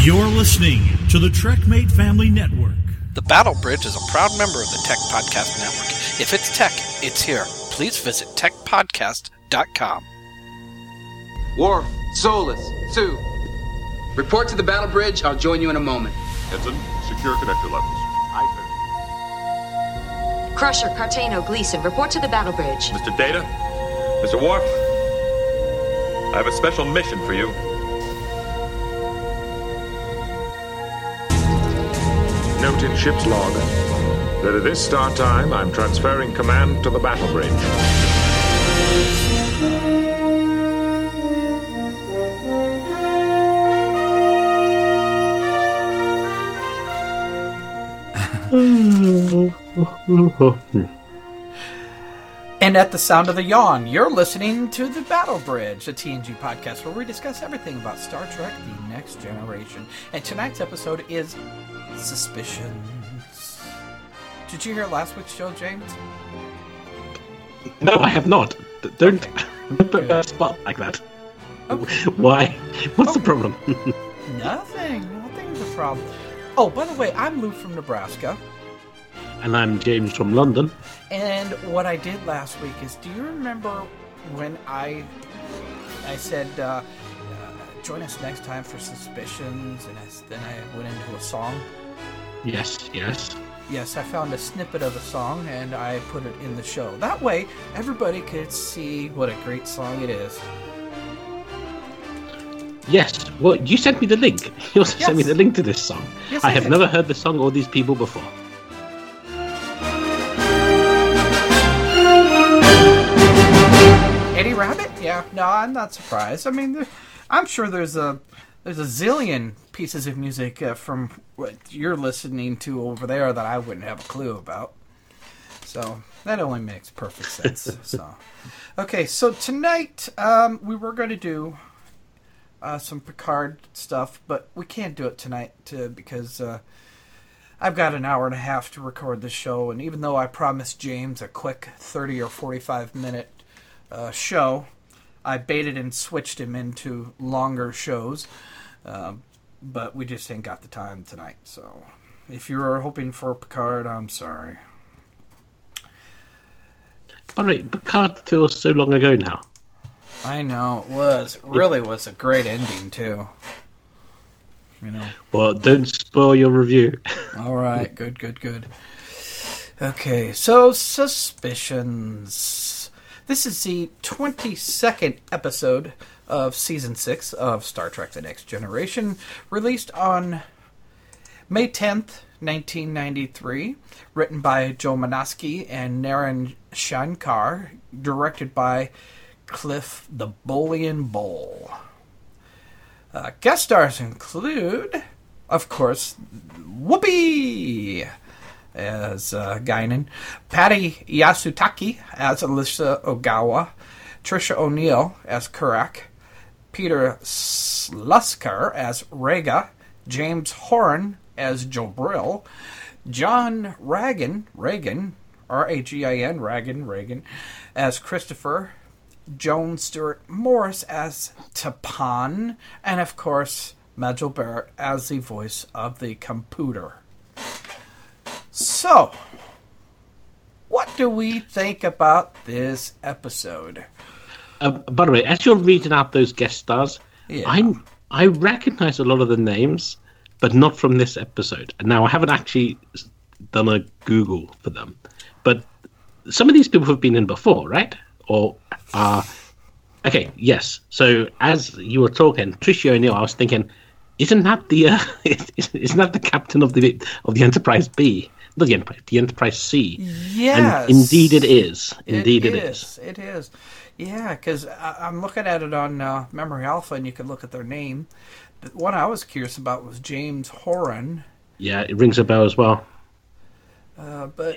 You're listening to the TrekMate Family Network. The Battle Bridge is a proud member of the Tech Podcast Network. If it's tech, it's here. Please visit techpodcast.com. Worf, Solus, Sue. Report to the Battle Bridge. I'll join you in a moment. Ensign, secure connector levels. Crusher, Cartano, Gleason, report to the Battle Bridge. Mr. Data, Mr. Worf, I have a special mission for you. Note in ship's log that at this start time, I'm transferring command to the Battle Bridge. And at the sound of the yawn, you're listening to The Battle Bridge, a TNG podcast where we discuss everything about Star Trek The Next Generation. And tonight's episode is Suspicions. Did you hear last week's show, James? No, I have not. Don't put a spot like that. Okay. Why? What's the problem? Nothing's a problem. Oh, by the way, I'm Lou from Nebraska. And I'm James from London. And what I did last week is, do you remember when I said, join us next time for Suspicions, and then I went into a song? Yes. Yes, I found a snippet of a song, and I put it in the show. That way, everybody could see what a great song it is. Yes, well, you sent me the link. You also sent me the link to this song. Yes, I have never heard the song or these people before. Eddie Rabbit? Yeah, no, I'm not surprised. I mean, I'm sure there's a zillion pieces of music from what you're listening to over there that I wouldn't have a clue about. So that only makes perfect sense. Okay, so tonight we were going to do some Picard stuff, but we can't do it tonight because I've got an hour and a half to record the show, and even though I promised James a quick 30 or 45 minute show, I baited and switched him into longer shows, but we just ain't got the time tonight. So if you were hoping for Picard, I'm sorry. All right, Picard feels so long ago now. I know, it was. It really was a great ending, too. You know. Well, don't spoil your review. All right, good. Okay, so Suspicions. This is the 22nd episode of Season 6 of Star Trek The Next Generation, released on May 10th, 1993, written by Joe Menosky and Naren Shankar, directed by Cliff the Bolian Bowl. Guest stars include, of course, Whoopi as Guinan, Patty Yasutaki as Alyssa Ogawa, Trisha O'Neill as Kurak, Peter Slusker as Rega, James Horan as Jobrill, John Regan, R-A-G-I-N, Regan, as Christopher, Joan Stewart Morris as Tapan, and of course, Majel Barrett as the voice of the computer. So, what do we think about this episode? By the way, as you're reading out those guest stars, I recognize a lot of the names, but not from this episode. Now, I haven't actually done a Google for them, but some of these people have been in before, right? Or okay, yes. So as you were talking, Tricia O'Neill, I was thinking, isn't that the captain of the Enterprise B? Not the Enterprise, the Enterprise C. Yes. And indeed it is. Indeed it is. It is. Yeah, because I'm looking at it on Memory Alpha, and you can look at their name. The one I was curious about was James Horan. Yeah, it rings a bell as well. But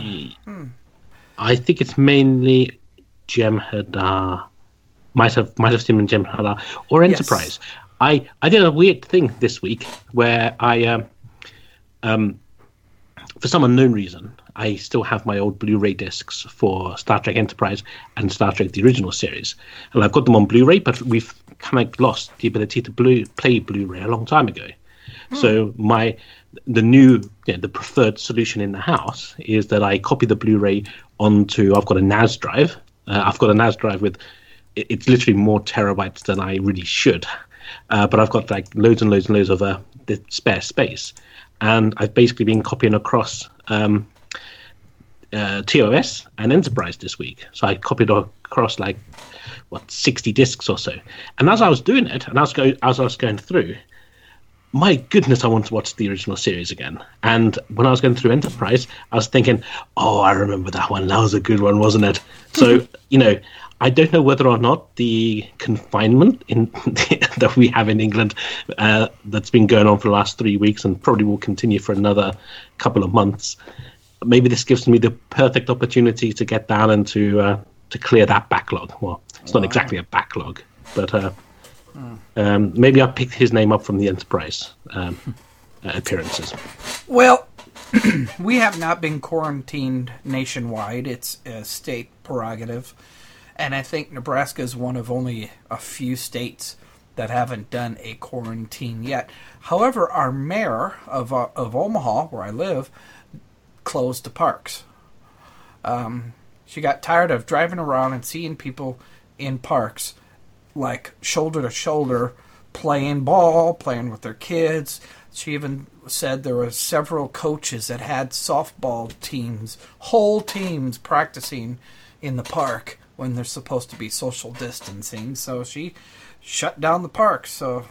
I think it's mainly Jem'Hadar. Might have seen him in Jem'Hadar or Enterprise. Yes. I did a weird thing this week where I for some unknown reason, I still have my old Blu-ray discs for Star Trek Enterprise and Star Trek the original series, and I've got them on Blu-ray, but we've kind of lost the ability to play Blu-ray a long time ago. So the preferred solution in the house is that I copy the Blu-ray onto. I've got a NAS drive. I've got a NAS drive with. It's literally more terabytes than I really should, but I've got like loads and loads and loads of the spare space, and I've basically been copying across TOS and Enterprise this week. So I copied across 60 discs or so. And as I was doing it, and as I was going through, my goodness, I want to watch the original series again. And when I was going through Enterprise, I was thinking, oh, I remember that one. That was a good one, wasn't it? So, I don't know whether or not the confinement that we have in England that's been going on for the last 3 weeks and probably will continue for another couple of months, maybe this gives me the perfect opportunity to get down and to clear that backlog. Well, it's not exactly a backlog, but maybe I'll pick his name up from the Enterprise appearances. Well, we have not been quarantined nationwide. It's a state prerogative. And I think Nebraska is one of only a few states that haven't done a quarantine yet. However, our mayor of Omaha, where I live, closed the parks. She got tired of driving around and seeing people in parks, like shoulder to shoulder, playing ball, playing with their kids. She even said there were several coaches that had softball teams, whole teams, practicing in the park when they're supposed to be social distancing. So she shut down the park. So,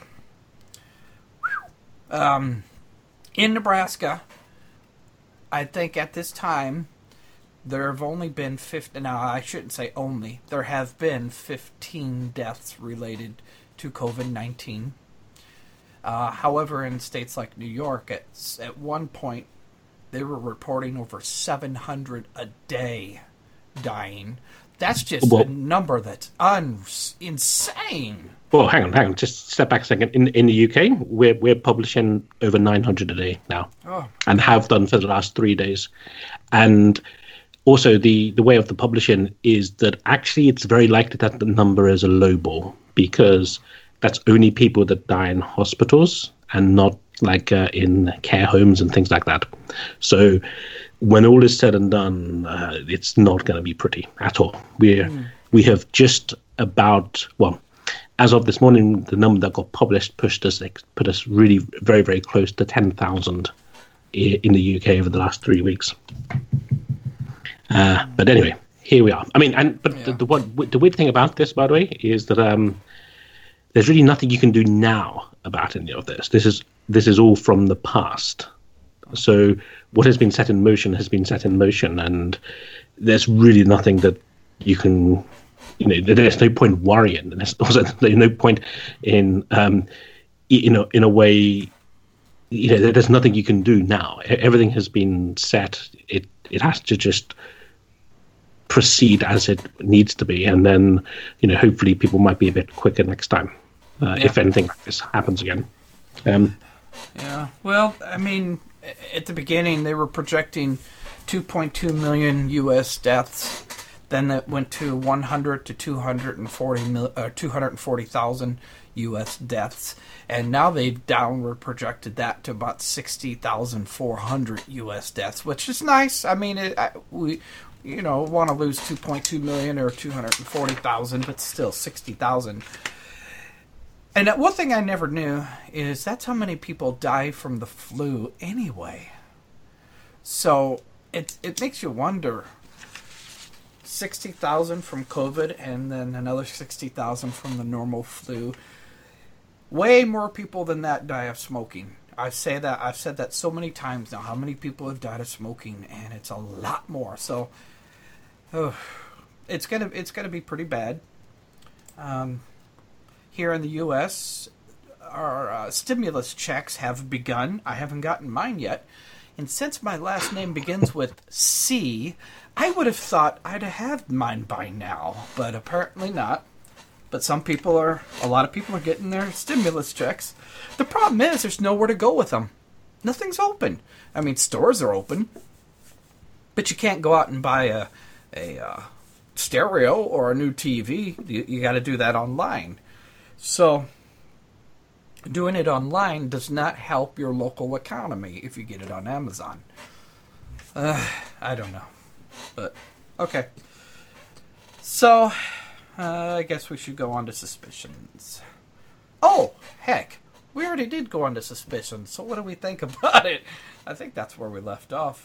in Nebraska, I think at this time, there have only been 15... Now, I shouldn't say only. There have been 15 deaths related to COVID-19. However, in states like New York, at one point, they were reporting over 700 a day dying. That's just a number that's insane. Well, hang on. Just step back a second. In the UK, we're publishing over 900 a day now, and have done for the last 3 days. And also, the way of the publishing is that actually it's very likely that the number is a low ball, because that's only people that die in hospitals and not in care homes and things like that. So when all is said and done, it's not going to be pretty at all. We have just about, as of this morning, the number that got published put us really very, very close to 10,000 in the UK over the last 3 weeks. But anyway, here we are. I mean, the weird thing about this, by the way, is that there's really nothing you can do now about any of this. This is all from the past. So what has been set in motion has been set in motion, and there's really nothing that you can, there's no point worrying, and there's also no point in, in a way, there's nothing you can do now. Everything has been set. It has to just proceed as it needs to be, and then, hopefully people might be a bit quicker next time, if anything like this happens again. Yeah. Well, I mean, at the beginning, they were projecting 2.2 million U.S. deaths. Then it went to 100 to 240,000 U.S. deaths. And now they've downward projected that to about 60,400 U.S. deaths, which is nice. I mean, we want to lose 2.2 million or 240,000, but still 60,000. And one thing I never knew is that's how many people die from the flu anyway. So it makes you wonder. 60,000 from COVID and then another 60,000 from the normal flu. Way more people than that die of smoking. I've said that so many times now. How many people have died of smoking? And it's a lot more. So it's gonna be pretty bad. Here in the U.S., our stimulus checks have begun. I haven't gotten mine yet. And since my last name begins with C, I would have thought I'd have had mine by now. But apparently not. But a lot of people are getting their stimulus checks. The problem is there's nowhere to go with them. Nothing's open. I mean, stores are open. But you can't go out and buy a stereo or a new TV. You got to do that online. So, doing it online does not help your local economy if you get it on Amazon. I don't know. But, okay. So, I guess we should go on to suspicions. Oh, heck. We already did go on to suspicions, so what do we think about it? I think that's where we left off.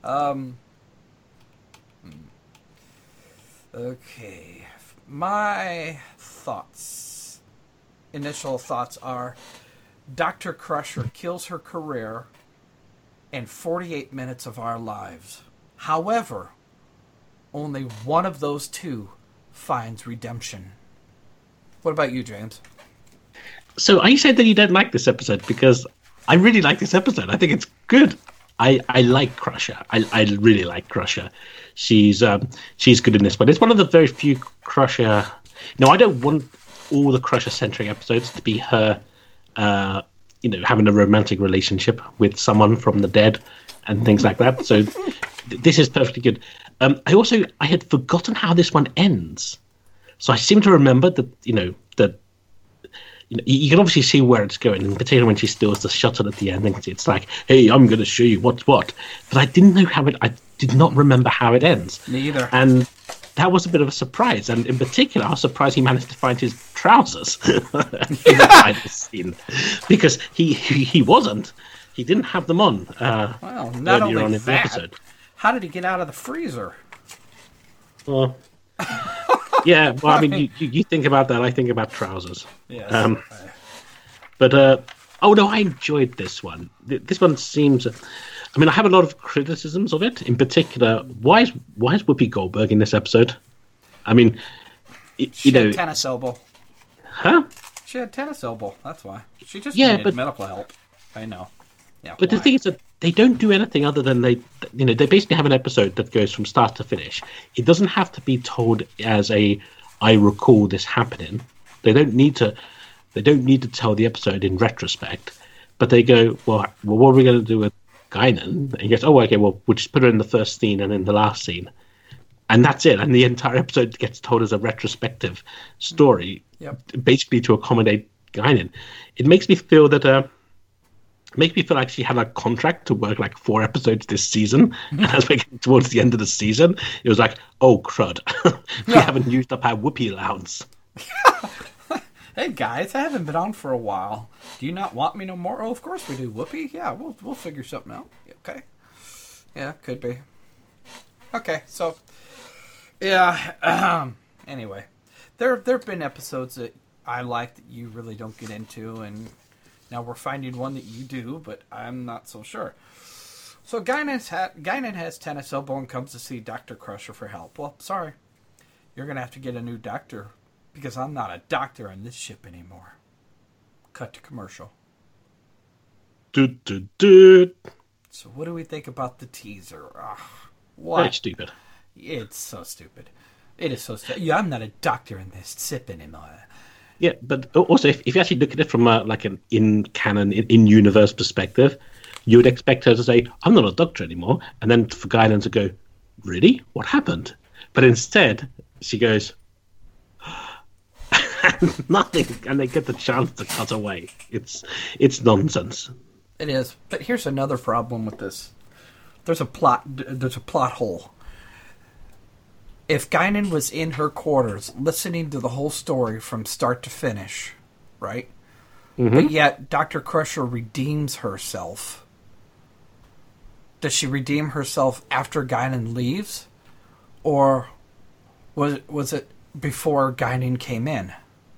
Okay. My thoughts. Initial thoughts are Dr. Crusher kills her career in 48 minutes of our lives. However, only one of those two finds redemption. What about you, James? So I said that you don't like this episode because I really like this episode. I think it's good. I like Crusher. I really like Crusher. She's good in this, but it's one of the very few Crusher. No, I don't want all the Crusher-centric episodes to be her, having a romantic relationship with someone from the dead and things like that. So this is perfectly good. I had forgotten how this one ends, so I seem to remember that you can obviously see where it's going, in particular when she steals the shuttle at the end. And it's like, hey, I'm going to show you what's what. But I didn't know I did not remember how it ends. Me either. And that was a bit of a surprise. And in particular, I was surprised he managed to find his trousers in the final scene. Because he wasn't. He didn't have them on well, not earlier only on in that, the episode. How did he get out of the freezer? Well... Yeah, well, I mean, you think about that, I think about trousers. Yes. I enjoyed this one. This one seems... I mean, I have a lot of criticisms of it. In particular, why is Whoopi Goldberg in this episode? I mean, she had tennis elbow. Huh? She had tennis elbow, that's why. She just needed medical help. I know. Yeah. But the thing is that they don't do anything other than they basically have an episode that goes from start to finish. It doesn't have to be told as I recall this happening. They don't need to tell the episode in retrospect. But they go, well, what are we going to do with Guinan? And he goes, oh, okay, well, we'll just put her in the first scene and in the last scene. And that's it. And the entire episode gets told as a retrospective story, basically to accommodate Guinan. It makes me feel that... makes me feel like she had a contract to work like 4 episodes this season, and as we get towards the end of the season, it was like, oh crud, we haven't used up our Whoopi allowance. Hey guys, I haven't been on for a while. Do you not want me no more? Oh, of course we do. Whoopi? Yeah, we'll figure something out. Okay. Yeah, could be. Okay, so yeah. Anyway, there've been episodes that I like that you really don't get into, and now we're finding one that you do, but I'm not so sure. So Guinan has tennis elbow and comes to see Dr. Crusher for help. Well, sorry. You're going to have to get a new doctor because I'm not a doctor on this ship anymore. Cut to commercial. So what do we think about the teaser? What? Very stupid. It's so stupid. It is so stupid. Yeah, I'm not a doctor in this ship anymore. Yeah, but also, if you actually look at it from like an in-canon, in-universe perspective, you would expect her to say, I'm not a doctor anymore, and then for Guinan to go, really? What happened? But instead, she goes, nothing, and they get the chance to cut away. It's nonsense. It is. But here's another problem with this. There's a plot hole. If Guinan was in her quarters listening to the whole story from start to finish, right? Mm-hmm. But yet Dr. Crusher redeems herself. Does she redeem herself after Guinan leaves? Or was it before Guinan came in?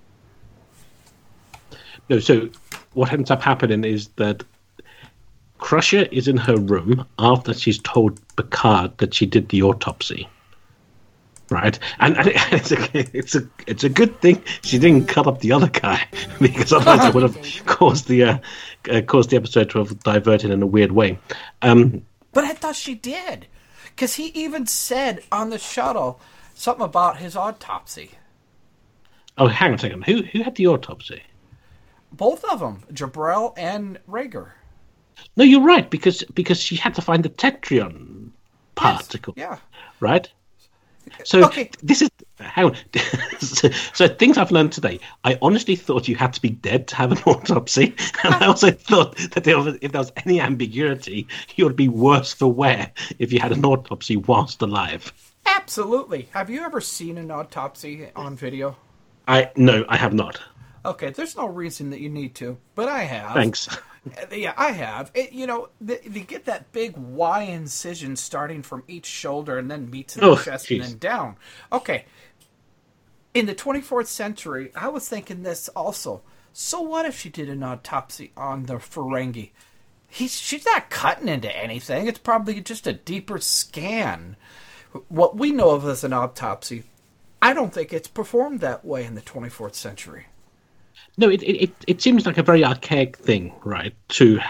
No, so what ends up happening is that Crusher is in her room after she's told Picard that she did the autopsy. Right, and it's a good thing she didn't cut up the other guy, because otherwise it would have caused the episode to have diverted in a weird way. But I thought she did, because he even said on the shuttle something about his autopsy. Oh, hang on a second. Who had the autopsy? Both of them, Jabril and Rager. No, you're right, because she had to find the Tetrion particle. Yes, yeah. Right. So Okay. this is how. So things I've learned today. I honestly thought you had to be dead to have an autopsy, and I also thought that if there was any ambiguity, you would be worse for wear if you had an autopsy whilst alive. Absolutely. Have you ever seen an autopsy on video? No, I have not. Okay, there's no reason that you need to, but I have. Thanks. Yeah, I have. They get that big Y incision starting from each shoulder and then meets in the chest and then down. Okay. In the 24th century, I was thinking this also. So what if she did an autopsy on the Ferengi? She's not cutting into anything. It's probably just a deeper scan. What we know of as an autopsy, I don't think it's performed that way in the 24th century. No, it seems like a very archaic thing, right? To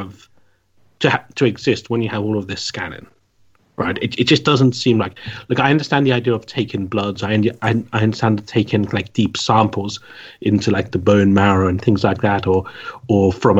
exist when you have all of this scanning, right? It just doesn't seem like. Look, I understand the idea of taking bloods. I understand taking like deep samples into like the bone marrow and things like that, or from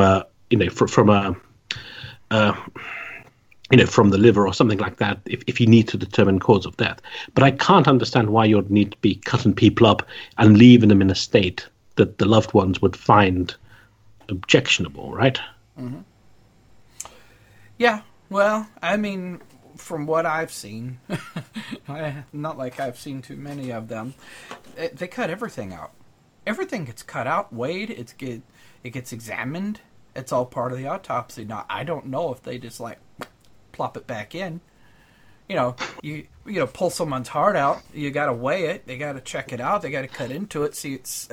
from the liver or something like that, if you need to determine cause of death. But I can't understand why you'd need to be cutting people up and leaving them in a state that the loved ones would find objectionable, right? Mm-hmm. Yeah, well, I mean, from what I've seen, not like I've seen too many of them, they cut everything out. Everything gets cut out, weighed, it gets examined. It's all part of the autopsy. Now, I don't know if they just like plop it back in. You pull someone's heart out. You got to weigh it. They got to check it out. They got to cut into it, see it's,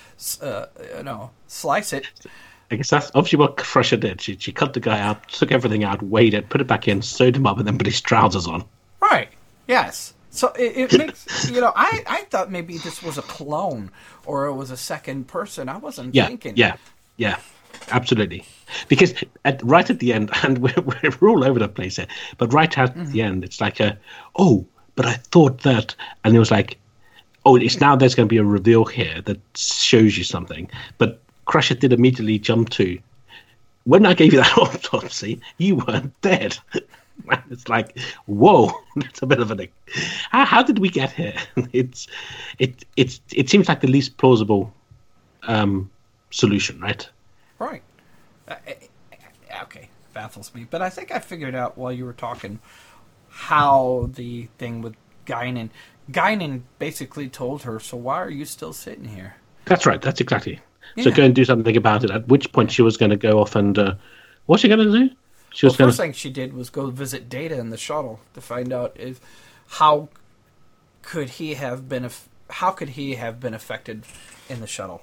slice it. I guess that's obviously what Crusher did. She cut the guy out, took everything out, weighed it, put it back in, sewed him up, and then put his trousers on. Right. Yes. So it makes I thought maybe this was a clone or it was a second person. I wasn't thinking. Yeah. Absolutely, because right at the end, and we're all over the place here, but right at the end, it's like but I thought that, and it was like, it's now there's going to be a reveal here that shows you something. But Crusher did immediately jump to, when I gave you that autopsy, you weren't dead. It's like, whoa, that's a bit of how did we get here? It seems like the least plausible solution, right? Right. Okay, baffles me. But I think I figured out while you were talking how the thing with Guinan basically told her, so why are you still sitting here? That's right. That's exactly. Yeah. So go and do something about it. At which point she was going to go off and... what's she going to do? First thing she did was go visit Data in the shuttle to find out how could he have been affected in the shuttle.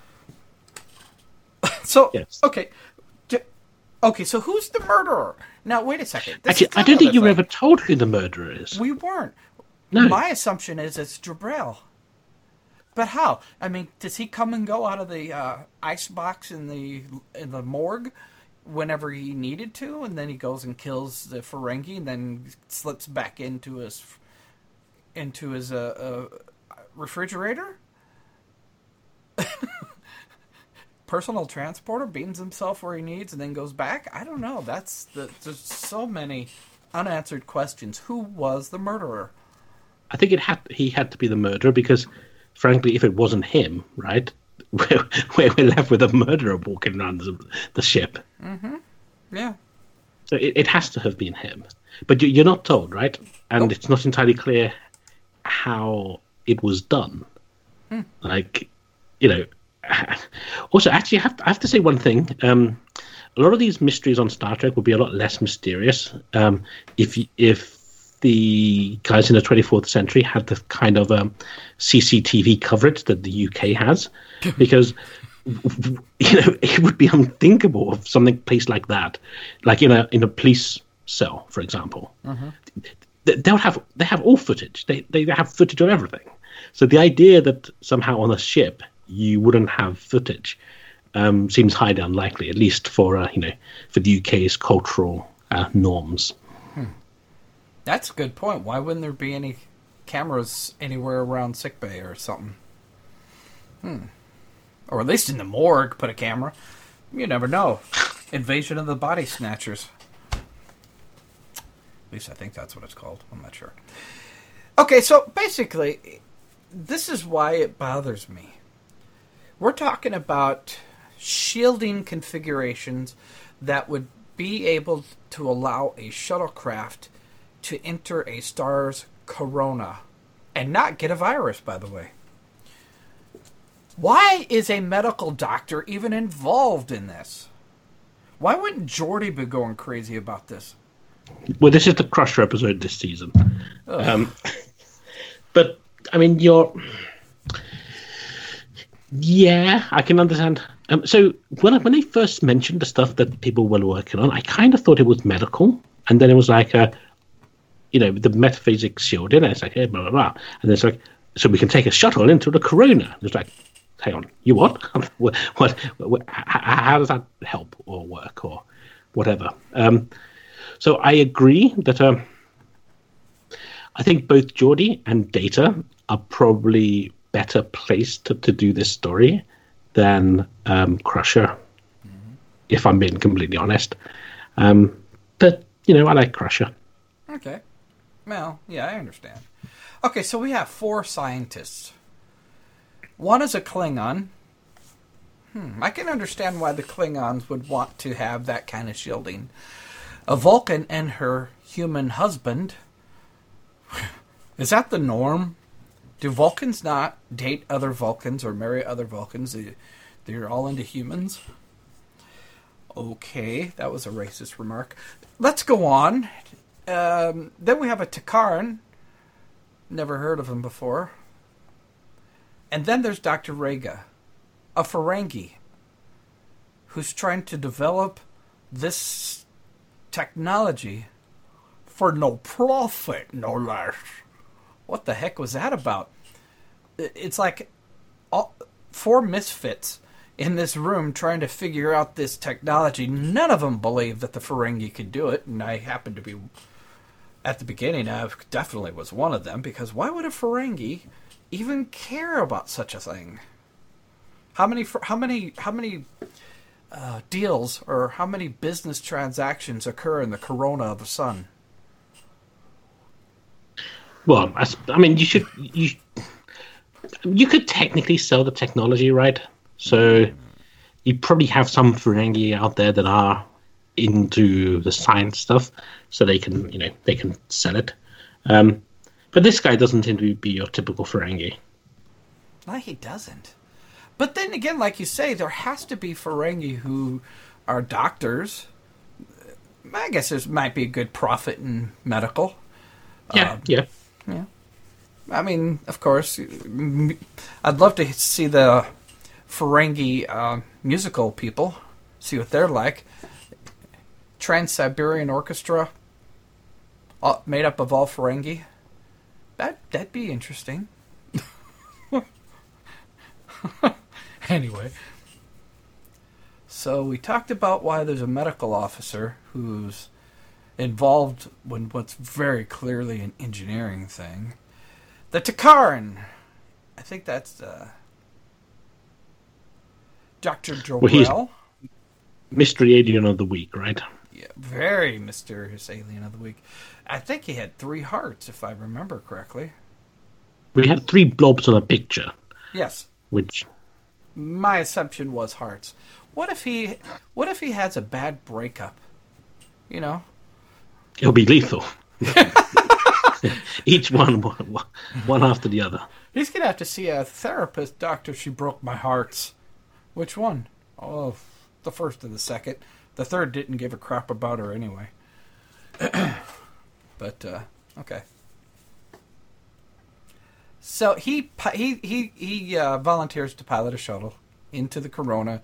So, yes. Okay, so who's the murderer? Now, wait a second. Actually, I don't think you ever told who the murderer is. We weren't. No. My assumption is it's Jabril. But how? I mean, does he come and go out of the ice box in the morgue whenever he needed to, and then he goes and kills the Ferengi, and then slips back into his refrigerator? Personal transporter, beams himself where he needs and then goes back? I don't know. There's so many unanswered questions. Who was the murderer? I think he had to be the murderer because, frankly, if it wasn't him, right, we're left with a murderer walking around the ship. Mm-hmm. Yeah. So it has to have been him. But you're not told, right? And It's not entirely clear how it was done. Like, Also, actually, I have to say one thing. A lot of these mysteries on Star Trek would be a lot less mysterious if the guys in the 24th century had the kind of CCTV coverage that the UK has, because it would be unthinkable of something placed like that, like in a police cell, for example. Mm-hmm. They have all footage. They have footage of everything. So the idea that somehow on a ship you wouldn't have footage seems highly unlikely, at least for the UK's cultural norms. That's a good point. Why wouldn't there be any cameras anywhere around sickbay or something? Or at least in the morgue, put a camera. You never know. Invasion of the Body Snatchers. At least I think that's what it's called. I'm not sure. Okay, so basically, this is why it bothers me. We're talking about shielding configurations that would be able to allow a shuttlecraft to enter a star's corona and not get a virus, by the way. Why is a medical doctor even involved in this? Why wouldn't Geordi be going crazy about this? Well, this is the Crusher episode this season. But, I mean, yeah, I can understand. So when they first mentioned the stuff that people were working on, I kind of thought it was medical. And then it was like, the metaphysics shielding. And it's like, hey, blah, blah, blah. And it's like, so we can take a shuttle into the corona. It's like, hang on, you what? what? How does that help or work or whatever? So I agree that I think both Geordi and Data are probably better placed to do this story than Crusher, if I'm being completely honest. But, I like Crusher. Okay. Well, yeah, I understand. Okay, so we have 4 scientists. One is a Klingon. I can understand why the Klingons would want to have that kind of shielding. A Vulcan and her human husband. Is that the norm? Do Vulcans not date other Vulcans or marry other Vulcans? They're all into humans? Okay, that was a racist remark. Let's go on. Then we have a Takaran. Never heard of him before. And then there's Dr. Rega, a Ferengi, who's trying to develop this technology for no profit, no less. What the heck was that about? It's like 4 misfits in this room trying to figure out this technology. None of them believed that the Ferengi could do it, and I happened to be, at the beginning, I definitely was one of them, because why would a Ferengi even care about such a thing? How many deals or how many business transactions occur in the corona of the sun? Well, I mean, you could technically sell the technology, right? So you probably have some Ferengi out there that are into the science stuff, so they can sell it. But this guy doesn't seem to be your typical Ferengi. No, he doesn't. But then again, like you say, there has to be Ferengi who are doctors. I guess there might be a good profit in medical. Yeah. I mean, of course, I'd love to see the Ferengi musical people, see what they're like. Trans-Siberian Orchestra, made up of all Ferengi. That'd be interesting. Anyway, so we talked about why there's a medical officer who's involved in what's very clearly an engineering thing. The Takaran. I think that's Dr. Joel. Well, he's Mystery Alien of the Week, right? Yeah, very mysterious alien of the week. I think he had 3 hearts, if I remember correctly. We had 3 blobs on a picture. Yes. Which my assumption was hearts. What if he has a bad breakup? It'll be lethal. Each one after the other. He's gonna have to see a therapist. Doctor, she broke my hearts. Which one? Oh, the first and the second. The third didn't give a crap about her anyway. But okay. So he volunteers to pilot a shuttle into the corona.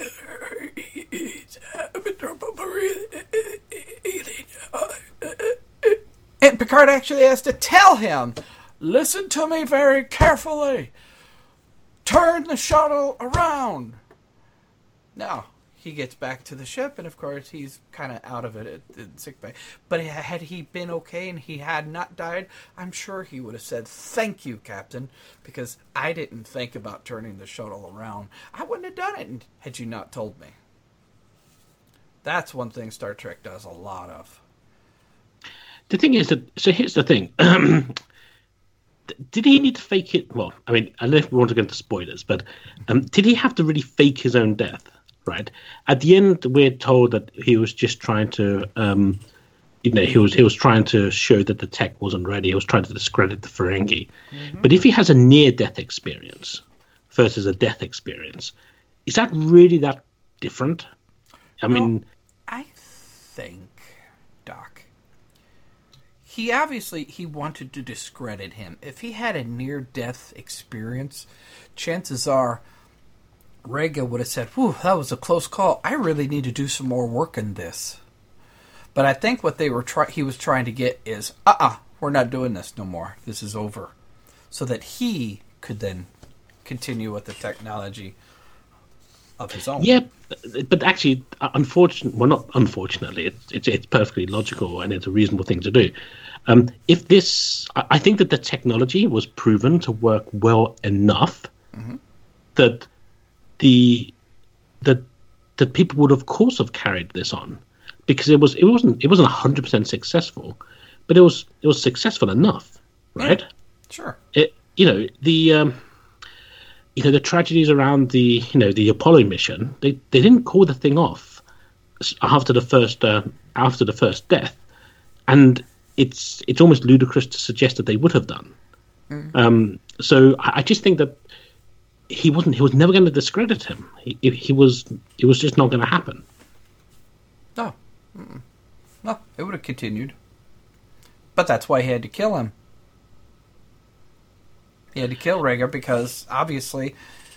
And Picard actually has to tell him, listen to me very carefully. Turn the shuttle around. Now, he gets back to the ship, and of course, he's kind of out of it at sickbay. But had he been okay and he had not died, I'm sure he would have said, thank you, Captain, because I didn't think about turning the shuttle around. I wouldn't have done it had you not told me. That's one thing Star Trek does a lot of. The thing is that, so here's the thing. did he need to fake it? Well, I mean, I don't know if we want to go into spoilers, but did he have to really fake his own death? Right at the end, we're told that he was just trying to, he was trying to show that the tech wasn't ready. He was trying to discredit the Ferengi. Mm-hmm. But if he has a near-death experience versus a death experience, is that really that different? I mean, I think, Doc, he wanted to discredit him. If he had a near-death experience, chances are Rega would have said, "Whew, that was a close call. I really need to do some more work in this." But I think what he was trying to get is, we're not doing this no more. This is over, so that he could then continue with the technology of his own. Yeah, but actually, not unfortunately, it's perfectly logical and it's a reasonable thing to do. I think that the technology was proven to work well enough that that people would of course have carried this on, because it wasn't 100% successful, but it was successful enough, right? Yeah, sure. The tragedies around the Apollo mission, they didn't call the thing off after the first death, and it's almost ludicrous to suggest that they would have done. So I just think that he was never going to discredit him. It was just not going to happen. No. No, it would have continued. But that's why he had to kill him. He had to kill Rhaegar because, obviously,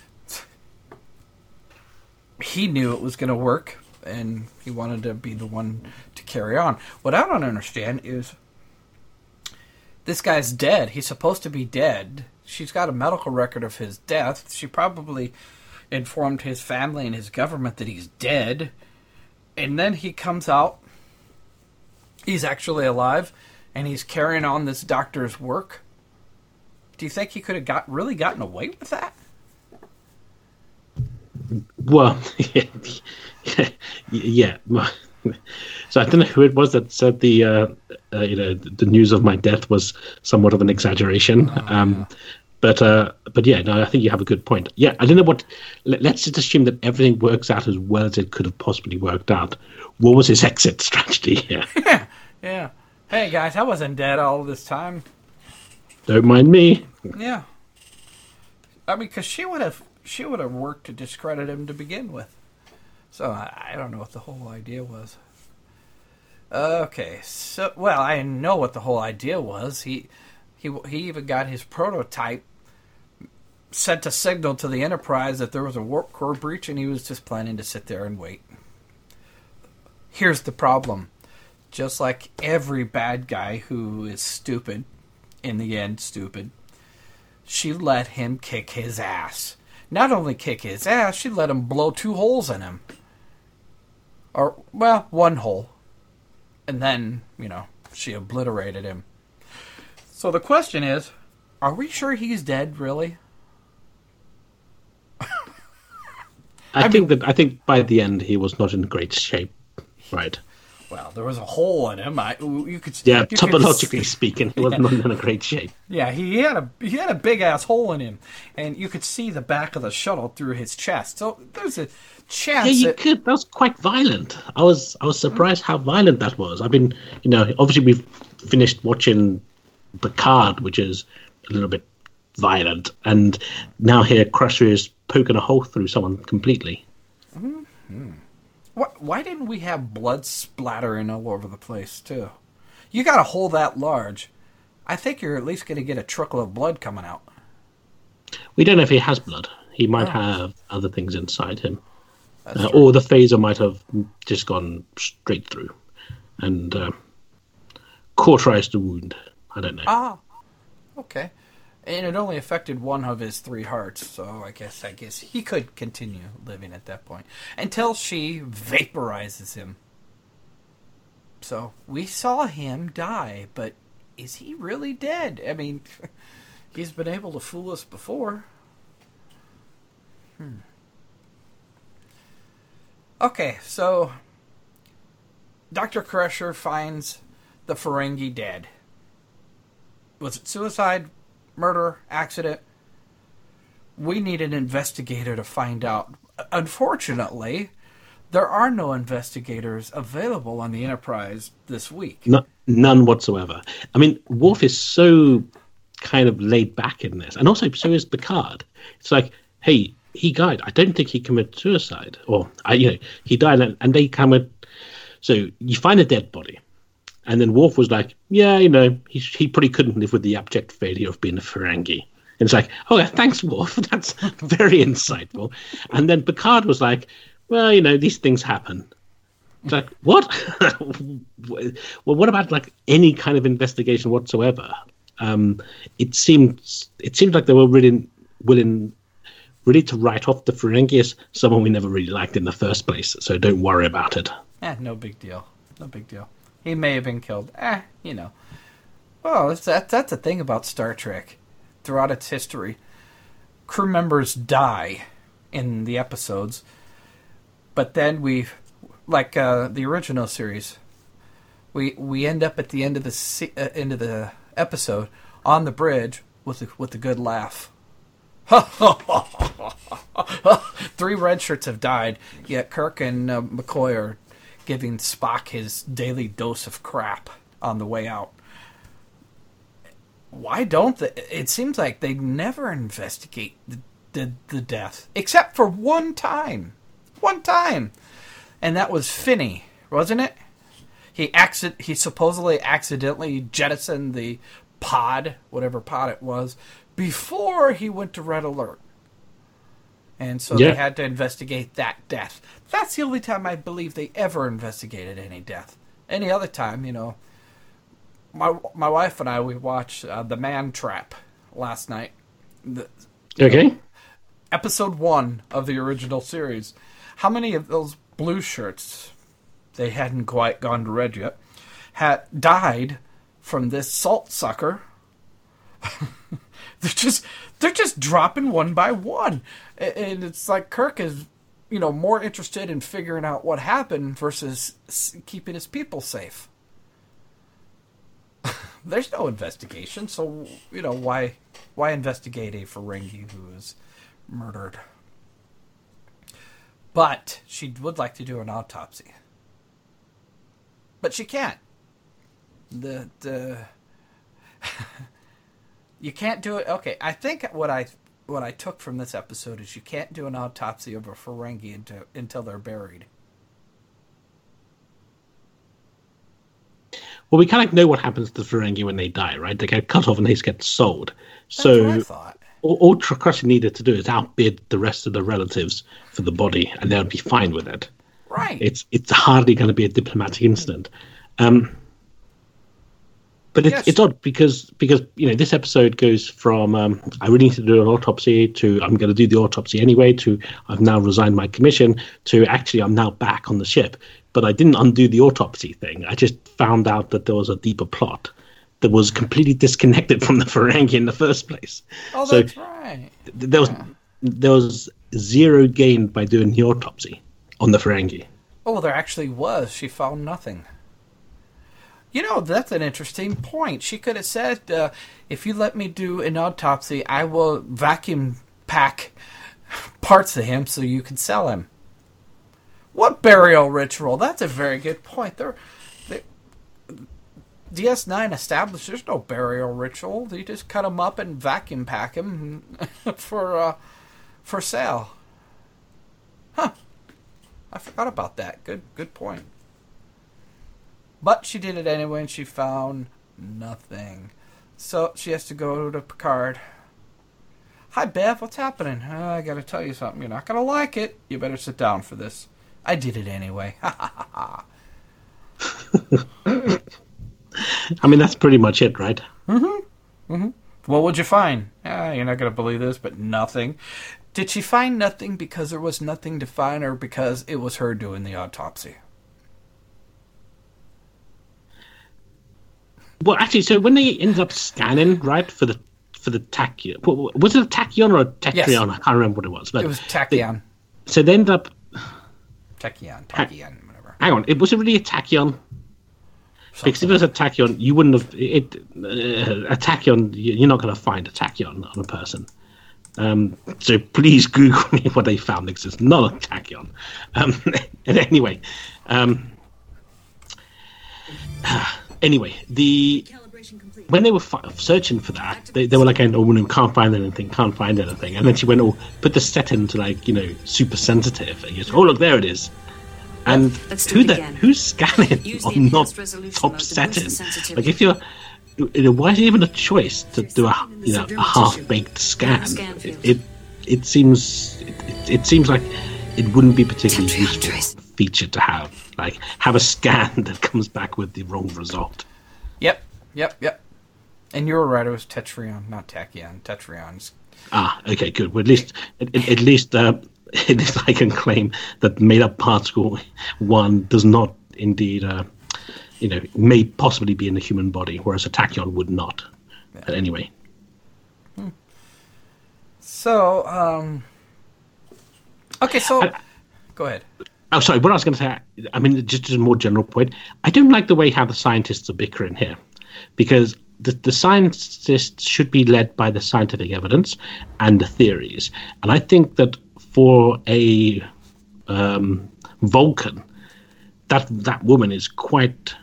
he knew it was going to work, and he wanted to be the one to carry on. What I don't understand is, this guy's dead. He's supposed to be dead. She's got a medical record of his death. She probably informed his family and his government that he's dead. And then he comes out. He's actually alive. And he's carrying on this doctor's work. Do you think he could have really gotten away with that? Well, yeah. So I don't know who it was that said the news of my death was somewhat of an exaggeration. But yeah, no, I think you have a good point. Yeah, I don't know what. Let's just assume that everything works out as well as it could have possibly worked out. What was his exit strategy here? Yeah. Hey guys, I wasn't dead all this time. Don't mind me. Yeah. I mean, because she would have worked to discredit him to begin with. So I don't know what the whole idea was. Okay, so I know what the whole idea was. He even got his prototype, sent a signal to the Enterprise that there was a warp core breach, and he was just planning to sit there and wait. Here's the problem. Just like every bad guy who is stupid, in the end stupid, she let him kick his ass. Not only kick his ass, she let him blow 2 holes in him. Or, 1 hole. And then, she obliterated him. So the question is, are we sure he's dead, really? I think by the end he was not in great shape, right? Well, there was a hole in him. Topologically speaking, he was not in a great shape. Yeah, he had a big ass hole in him, and you could see the back of the shuttle through his chest. So there's a chance. Yeah, you could. That was quite violent. I was surprised how violent that was. I mean, obviously we've finished watching Picard, which is a little bit violent, and now here Crusher is poking a hole through someone completely. Mm-hmm. Why didn't we have blood splattering all over the place too? You got a hole that large, I think you're at least going to get a trickle of blood coming out. We don't know if he has blood. He might have other things inside him, or the phaser might have just gone straight through and cauterized the wound. I don't know. Okay. And it only affected one of his 3 hearts, so I guess he could continue living at that point until she vaporizes him. So we saw him die, but is he really dead? I mean, he's been able to fool us before. Okay, so Dr. Crusher finds the Ferengi dead. Was it suicide? murder, accident. We need an investigator to find out. Unfortunately, there are no investigators available on the Enterprise this week. None whatsoever. I mean, Worf is so kind of laid back in this, and also so is Picard. It's like, hey, he died. I don't think he committed suicide, or he died, and they come with. So you find a dead body, and then Worf was like, yeah, he probably couldn't live with the abject failure of being a Ferengi. And it's like, oh, yeah, thanks, Worf. That's very insightful. And then Picard was like, well, these things happen. It's like, what? Well, what about like any kind of investigation whatsoever? It seemed like they were really to write off the Ferengi as someone we never really liked in the first place. So don't worry about it. No big deal. No big deal. He may have been killed. Well, that's the thing about Star Trek. Throughout its history, crew members die in the episodes, but then like the original series, we end up at the end of the episode on the bridge with a good laugh. 3 red shirts have died, yet Kirk and McCoy are giving Spock his daily dose of crap on the way out. Why don't they? It seems like they never investigate the death, except for one time. One time. And that was Finney, wasn't it? He supposedly accidentally jettisoned the pod, whatever pod it was, before he went to Red Alert. And so they had to investigate that death. That's the only time I believe they ever investigated any death. Any other time, My wife and I, we watched The Man Trap last night. Okay. Episode 1 of the original series. How many of those blue shirts, they hadn't quite gone to red yet, had died from this salt sucker? They're just dropping one by one. And it's like Kirk is, more interested in figuring out what happened versus keeping his people safe. There's no investigation, so why investigate a Ferengi who is murdered? But she would like to do an autopsy, but she can't. You can't do it. Okay, I think what I took from this episode is you can't do an autopsy of a Ferengi until they're buried. Well, we kind of know what happens to the Ferengi when they die, right? They get cut off and they get sold. So that's what I thought. All Crusher needed to do is outbid the rest of the relatives for the body, and they'll be fine with it. Right. It's hardly going to be a diplomatic incident. But it's odd because this episode goes from I really need to do an autopsy to I'm going to do the autopsy anyway to I've now resigned my commission to actually I'm now back on the ship. But I didn't undo the autopsy thing. I just found out that there was a deeper plot that was completely disconnected from the Ferengi in the first place. Oh, that's right. There was zero gained by doing the autopsy on the Ferengi. Oh, there actually was. She found nothing. That's an interesting point. She could have said, if you let me do an autopsy, I will vacuum pack parts of him so you can sell him. What burial ritual? That's a very good point. DS9 established there's no burial ritual. You just cut him up and vacuum pack him for sale. Huh. I forgot about that. Good point. But she did it anyway, and she found nothing. So she has to go to Picard. Hi, Bev. What's happening? I got to tell you something. You're not going to like it. You better sit down for this. I did it anyway. Ha ha ha ha. I mean, that's pretty much it, right? Mm-hmm. Mm-hmm. What would you find? You're not going to believe this, but nothing. Did she find nothing because there was nothing to find, or because it was her doing the autopsy? Well, actually, so when they ended up scanning, right, for the tachyon, was it a tachyon or a techion? Yes. I can't remember what it was. But it was tachyon. So they ended up... Tachyon, whatever. Hang on, was it really a tachyon? Because if it was a tachyon, you wouldn't have it. A tachyon, you're not going to find a tachyon on a person. So please Google me what they found, because it's not a tachyon. And anyway, when they were searching for that, they were like, "Oh, we can't find anything." And then she went, "Oh, put the setting to like super sensitive." And he goes, "Oh, look, there it is." And who's scanning on not top setting? Like, if you're, why is it even a choice to do a half-baked scan? It seems like it wouldn't be particularly useful feature to have. Like, have a scan that comes back with the wrong result. Yep. And you were right. It was Tetrion, not Tachyon. Tetrions. Okay, good. Well, at least I can claim that made-up particle 1 does not indeed, may possibly be in the human body, whereas a tachyon would not. Yeah. But anyway. So, okay, so go ahead. Oh, sorry. What I was going to say, I mean, just as a more general point, I don't like the way how the scientists are bickering here, because the scientists should be led by the scientific evidence and the theories. And I think that for a Vulcan, that woman is quite,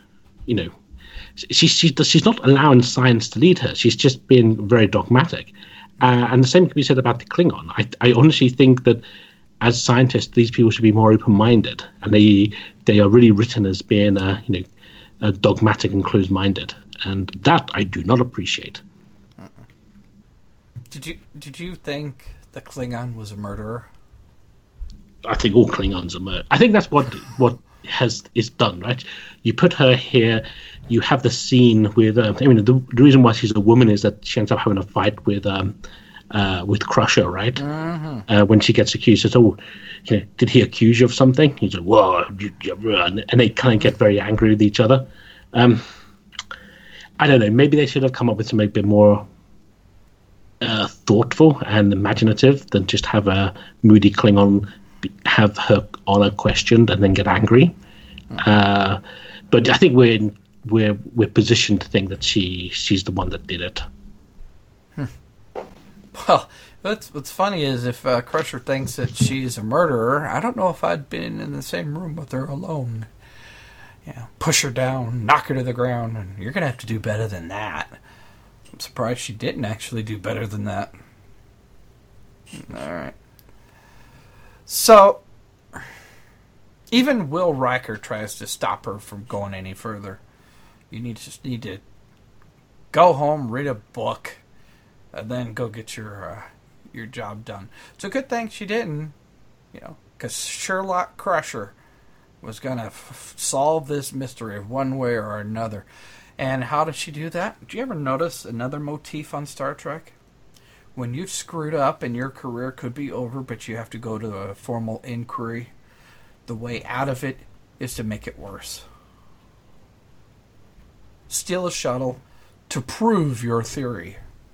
she's not allowing science to lead her. She's just being very dogmatic. And the same can be said about the Klingon. I honestly think that as scientists, these people should be more open-minded, and they are really written as being dogmatic and closed-minded, and that I do not appreciate. Did you think the Klingon was a murderer? I think all Klingons are murdered. I think that's what is done, right? You put her here. You have the scene with. The reason why she's a woman is that she ends up having a fight with Crusher, right? Mm-hmm. When she gets accused, says, "Oh, did he accuse you of something?" He's like, "Whoa," and they kind of get very angry with each other. I don't know. Maybe they should have come up with something a bit more thoughtful and imaginative than just have a moody Klingon have her honor questioned and then get angry. But I think we're positioned to think that she's the one that did it. Well, what's funny is if Crusher thinks that she's a murderer, I don't know if I'd been in the same room with her alone. Push her down, knock her to the ground, and you're going to have to do better than that. I'm surprised she didn't actually do better than that. All right. So, even Will Riker tries to stop her from going any further. You just need to go home, read a book, and then go get your job done. It's a good thing she didn't, because Sherlock Crusher was going to solve this mystery one way or another. And how did she do that? Did you ever notice another motif on Star Trek? When you've screwed up and your career could be over, but you have to go to a formal inquiry, the way out of it is to make it worse. Steal a shuttle to prove your theory.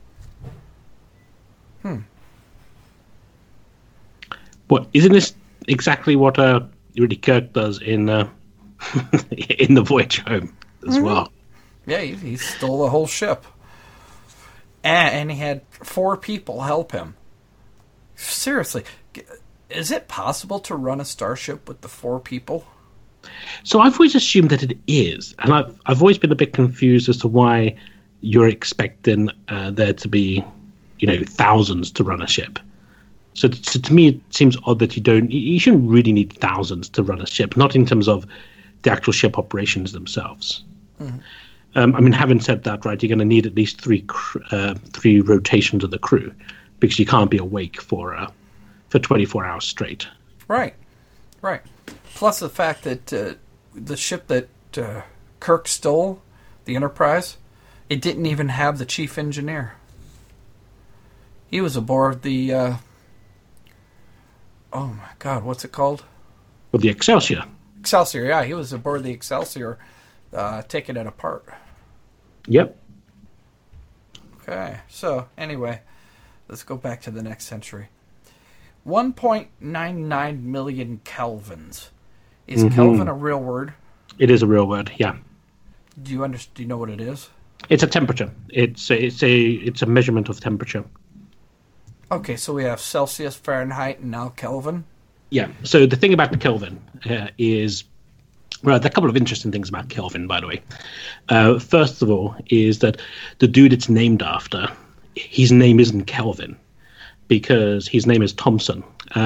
Well, isn't this exactly what Rudy Kirk does in in the Voyage Home as well? Yeah, he stole the whole ship. And he had 4 people help him. Seriously, is it possible to run a starship with the 4 people? So I've always assumed that it is. And I've always been a bit confused as to why you're expecting there to be, thousands to run a ship. So to me, it seems odd that you shouldn't really need thousands to run a ship, not in terms of the actual ship operations themselves. Mm-hmm. Having said that, right, you're going to need at least 3 rotations of the crew, because you can't be awake for 24 hours straight. Right. Plus the fact that the ship that Kirk stole, the Enterprise, it didn't even have the chief engineer. He was aboard the... oh my God, what's it called? Well, the Excelsior. Excelsior, yeah, he was aboard the Excelsior, taking it apart. Yep. Okay, so anyway, let's go back to the next century. 1.99 million kelvins. Is Kelvin a real word? It is a real word, yeah. Do you know what it is? It's a temperature. It's a measurement of temperature. Okay, so we have Celsius, Fahrenheit, and now Kelvin. Yeah. So the thing about the Kelvin is, well, there are a couple of interesting things about Kelvin, by the way. First of all, is that the dude it's named after, his name isn't Kelvin, because his name is Thomson.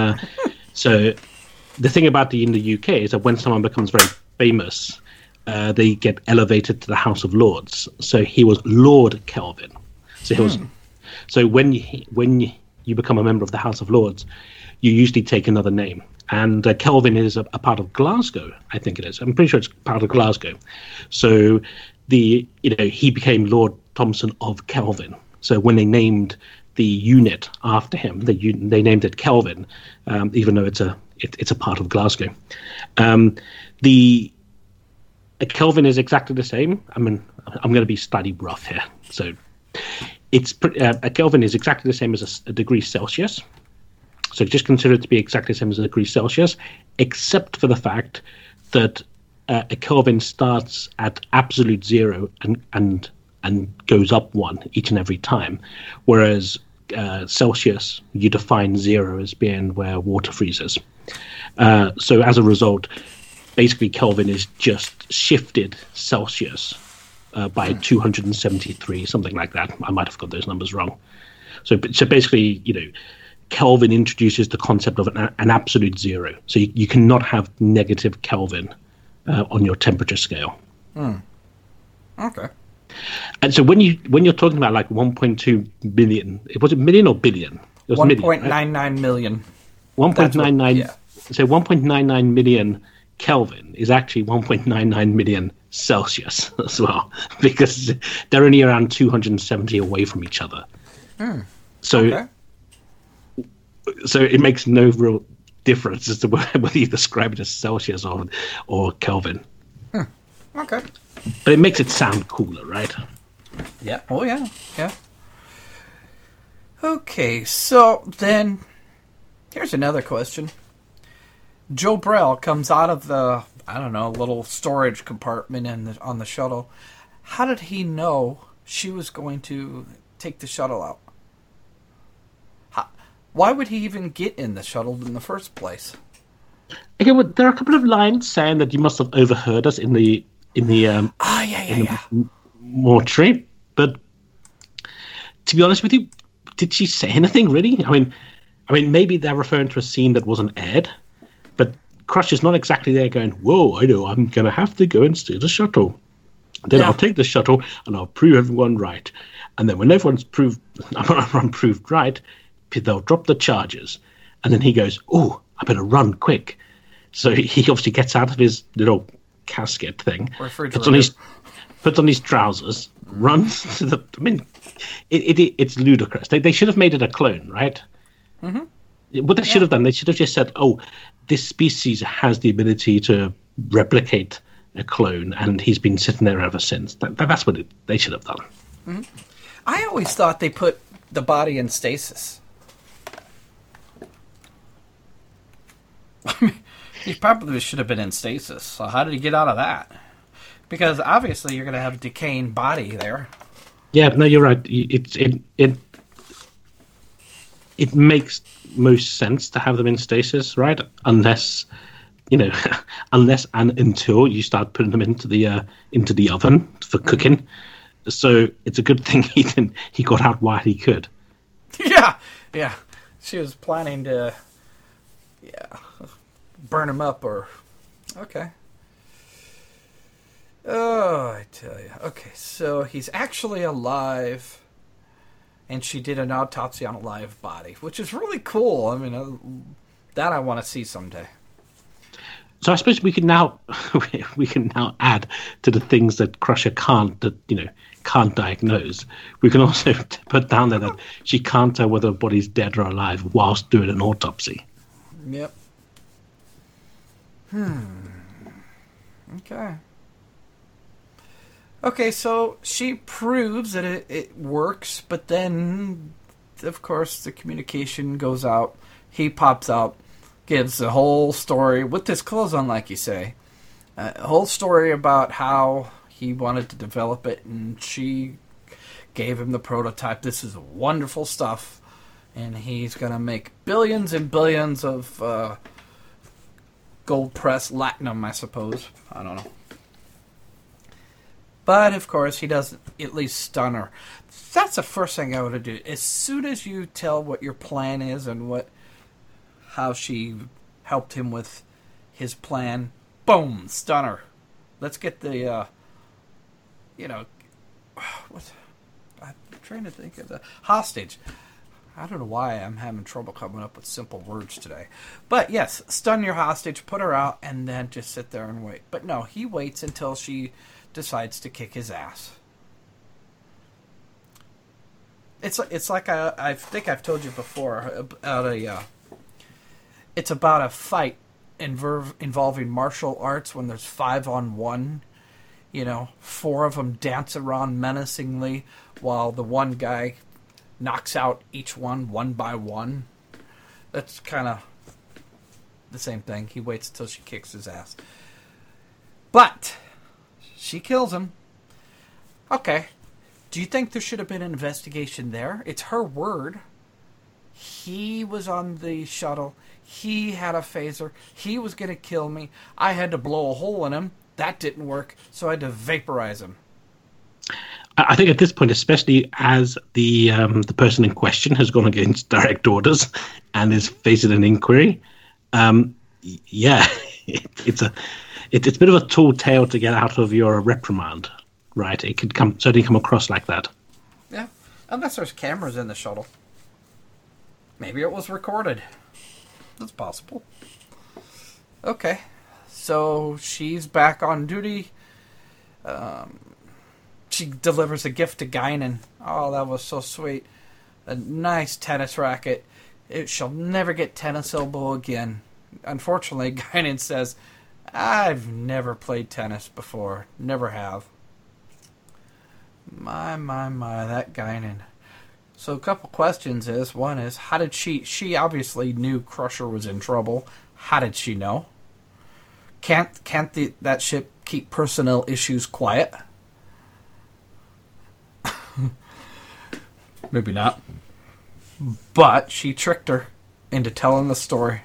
So the thing about in the UK is that when someone becomes very famous, they get elevated to the House of Lords. So he was Lord Kelvin. So he was. So when you become a member of the House of Lords, you usually take another name. And Kelvin is a part of Glasgow, I think it is. I'm pretty sure it's part of Glasgow. So he became Lord Thomson of Kelvin. So when they named the unit after him, they named it Kelvin, even though it's a part of Glasgow. The Kelvin is exactly the same. I mean, I'm going to be slightly rough here. So a Kelvin is exactly the same as a degree Celsius. So just consider it to be exactly the same as a degree Celsius, except for the fact that a Kelvin starts at absolute zero and goes up one each and every time, whereas Celsius, you define zero as being where water freezes. So as a result, basically Kelvin is just shifted Celsius by 273, something like that. I might have got those numbers wrong. So basically, Kelvin introduces the concept of an absolute zero. So you cannot have negative Kelvin on your temperature scale. Okay. And so when you're talking about like 1.2 billion, was it million or billion? It was 1.99 million. 1.99. Yeah. So 1.99 million Kelvin is actually 1.99 million Celsius as well, because they're only around 270 away from each other. So it makes no real difference as to whether you describe it as Celsius or Kelvin. Okay. But it makes it sound cooler, right? Yeah. Oh, yeah. Yeah. Okay, so then here's another question. Joe Brell comes out of the, little storage compartment on the shuttle. How did he know she was going to take the shuttle out? Why would he even get in the shuttle in the first place? Okay, well, there are a couple of lines saying that you must have overheard us in the mortuary. But to be honest with you, did she say anything really? I mean, maybe they're referring to a scene that wasn't aired, but Crush is not exactly there going, "Whoa, I know, I'm going to have to go and steal the shuttle. Then I'll take the shuttle and I'll prove everyone right. And then when everyone's proved right, they'll drop the charges." And then he goes, "Oh, I better run quick." So he obviously gets out of his little casket thing, puts on his trousers, runs to the... I mean, it's ludicrous. They should have made it a clone, right? Mm-hmm. What they should have done, they should have just said, "Oh, this species has the ability to replicate a clone, and he's been sitting there ever since." That's what they should have done. Mm-hmm. I always thought they put the body in stasis. He probably should have been in stasis. So how did he get out of that? Because obviously you're going to have a decaying body there. Yeah, no, you're right. It makes most sense to have them in stasis, right? Unless and until you start putting them into the oven for cooking. So it's a good thing he got out while he could. Yeah. She was planning to, burn him up or... Okay. Oh, I tell you. Okay, so he's actually alive, and she did an autopsy on a live body, which is really cool. I mean, that I want to see someday. So I suppose we can now add to the things that Crusher can't diagnose. We can also put down there that she can't tell whether a body's dead or alive whilst doing an autopsy. Yep. Okay, so she proves that it works, but then, of course, the communication goes out. He pops out, gives the whole story, with his clothes on, like you say. A whole story about how He wanted to develop it, and she gave him the prototype. This is wonderful stuff, and he's going to make billions and billions of gold press latinum, I suppose. I don't know. But, of course, he doesn't at least stun her. That's the first thing I would do. As soon as you tell what your plan is and how she helped him with his plan, boom, stun her. Let's get the, I'm trying to think of the hostage. I don't know why I'm having trouble coming up with simple words today. But yes, stun your hostage, put her out, and then just sit there and wait. But no, he waits until she decides to kick his ass. It's like I think I've told you before it's about a fight involving martial arts when there's 5-on-1. 4 of them dance around menacingly while the one guy knocks out each one by one. That's kind of the same thing. He waits until she kicks his ass. But she kills him. Okay. Do you think there should have been an investigation there? It's her word. He was on the shuttle. He had a phaser. He was going to kill me. I had to blow a hole in him. That didn't work, so I had to vaporize him. I think at this point, especially as the person in question has gone against direct orders and is facing an inquiry, it's a bit of a tall tale to get out of your reprimand, right? It could certainly come across like that. Yeah, unless there's cameras in the shuttle. Maybe it was recorded. That's possible. Okay, so she's back on duty. She delivers a gift to Guinan. Oh, that was so sweet. A nice tennis racket. It shall never get tennis elbow again. Unfortunately, Guinan says, I've never played tennis before. Never have. My, that Guinan. So a couple questions is, one is, how did she obviously knew Crusher was in trouble. How did she know? Can't that ship keep personnel issues quiet? Maybe not. But she tricked her into telling the story.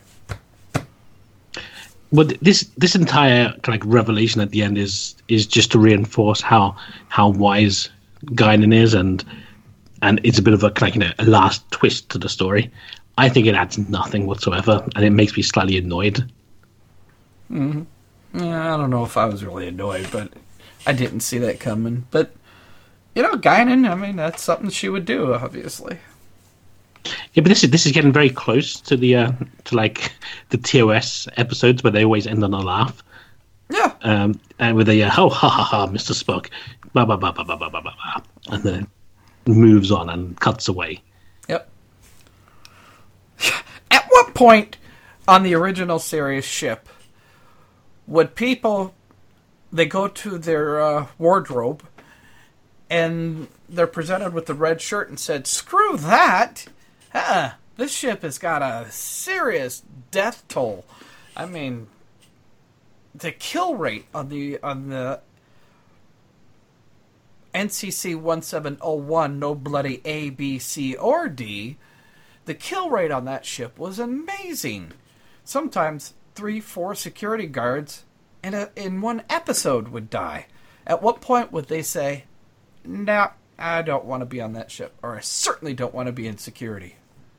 Well, this entire kind of revelation at the end is just to reinforce how wise Guinan is, and it's a bit of a kind of, a last twist to the story. I think it adds nothing whatsoever, and it makes me slightly annoyed. Mm-hmm. Yeah, I don't know if I was really annoyed, but I didn't see that coming. But Guinan, I mean, that's something she would do, obviously. Yeah, but this is getting very close to the the TOS episodes where they always end on a laugh. Yeah. And with a ha ha ha, Mr. Spock, blah blah blah blah blah blah blah blah, and then moves on and cuts away. Yep. At what point on the original series ship would they go to their wardrobe and they're presented with the red shirt and said, screw that! This ship has got a serious death toll. I mean, the kill rate on the NCC 1701, no bloody A, B, C, or D, the kill rate on that ship was amazing. Sometimes 3-4 security guards in one episode would die. At what point would they say, nah, I don't want to be on that ship, or I certainly don't want to be in security?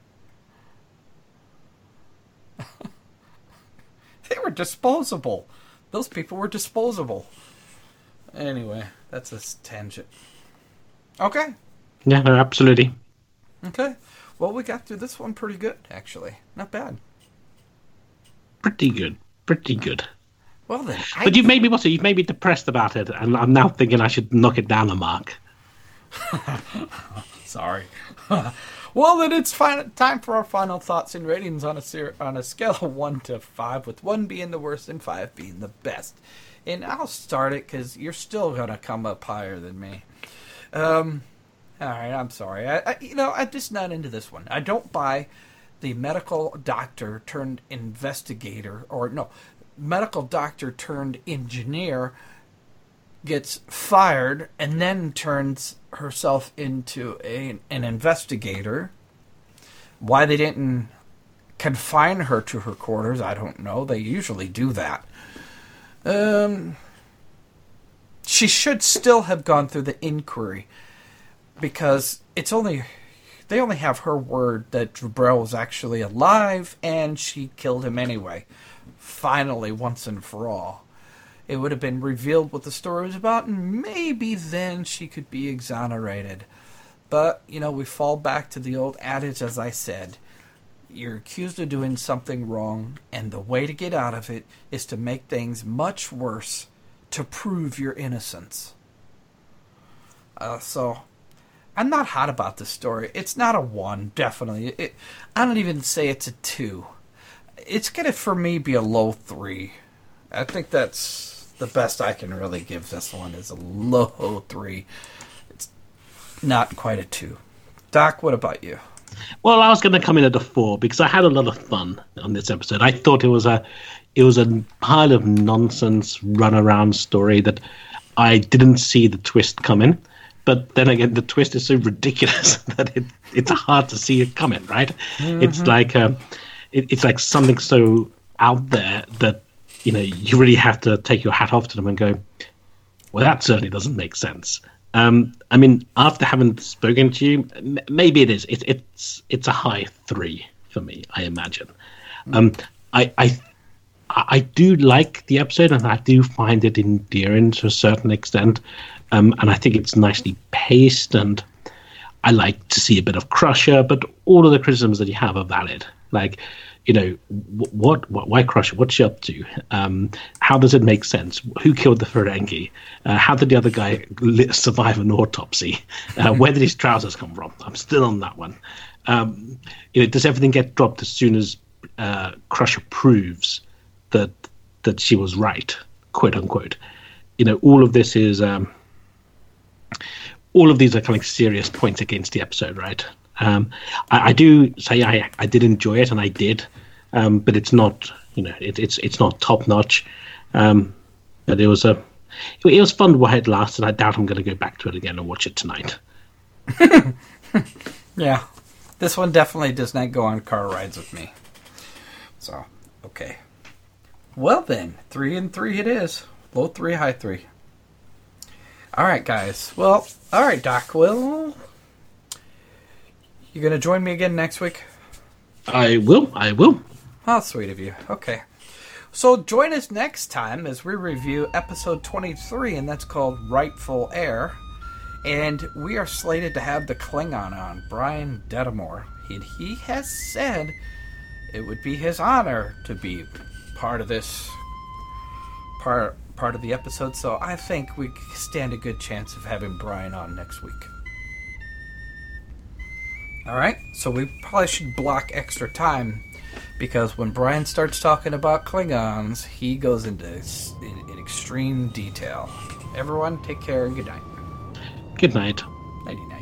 They were disposable. Those people were disposable. Anyway, that's a tangent. Okay. Yeah, no, absolutely. Okay. Well, we got through this one pretty good, actually. Not bad. Pretty good. Well then, but you've made me depressed about it, and I'm now thinking I should knock it down a mark. Sorry. Well, then it's time for our final thoughts and ratings on a scale of 1 to 5, with 1 being the worst and 5 being the best. And I'll start it because you're still gonna come up higher than me. All right, I'm sorry. I'm just not into this one. I don't buy the medical doctor turned investigator, or no, medical doctor turned engineer gets fired and then turns herself into an investigator. Why they didn't confine her to her quarters, I don't know. They usually do that. She should still have gone through the inquiry, because they only have her word that Drubrel was actually alive and she killed him anyway. Finally, once and for all. It would have been revealed what the story was about, and maybe then she could be exonerated. But, we fall back to the old adage, as I said. You're accused of doing something wrong, and the way to get out of it is to make things much worse to prove your innocence. So, I'm not hot about this story. It's not a 1, definitely. I don't even say it's a 2. It's going to, for me, be a low 3. I think that's the best I can really give this one, is a low 3. It's not quite a 2. Doc, what about you? Well, I was going to come in at a 4 because I had a lot of fun on this episode. I thought it was a pile of nonsense runaround story that I didn't see the twist coming. But then again, the twist is so ridiculous that it's hard to see it coming, right? Mm-hmm. It's like something so out there that you really have to take your hat off to them and go, well, that certainly doesn't make sense. After having spoken to you, maybe it is. It's a high 3 for me, I imagine. I do like the episode, and I do find it endearing to a certain extent. And I think it's nicely paced, and I like to see a bit of Crusher, but all of the criticisms that you have are valid. Like, why Crusher? What's she up to? How does it make sense? Who killed the Ferengi? How did the other guy survive an autopsy? Where did his trousers come from? I'm still on that one. Does everything get dropped as soon as Crusher proves that she was right, quote unquote? All of this is... all of these are kind of serious points against the episode, right? I do say I did enjoy it, and I did, but it's not, it's not top notch. But it was fun while it lasted. I doubt I'm going to go back to it again and watch it tonight. Yeah, this one definitely does not go on car rides with me. So, okay. Well then, 3 and 3 it is. Low 3, high 3. All right, guys. Well, all right, Doc. Well, you going to join me again next week? I will. How sweet of you. Okay. So join us next time as we review episode 23, and that's called Rightful Heir. And we are slated to have the Klingon on, Brian Dedamore. And he has said it would be his honor to be part of this part of the episode, so I think we stand a good chance of having Brian on next week. Alright, so we probably should block extra time, because when Brian starts talking about Klingons, he goes into in extreme detail. Everyone, take care and good night. Good night. Nighty-night.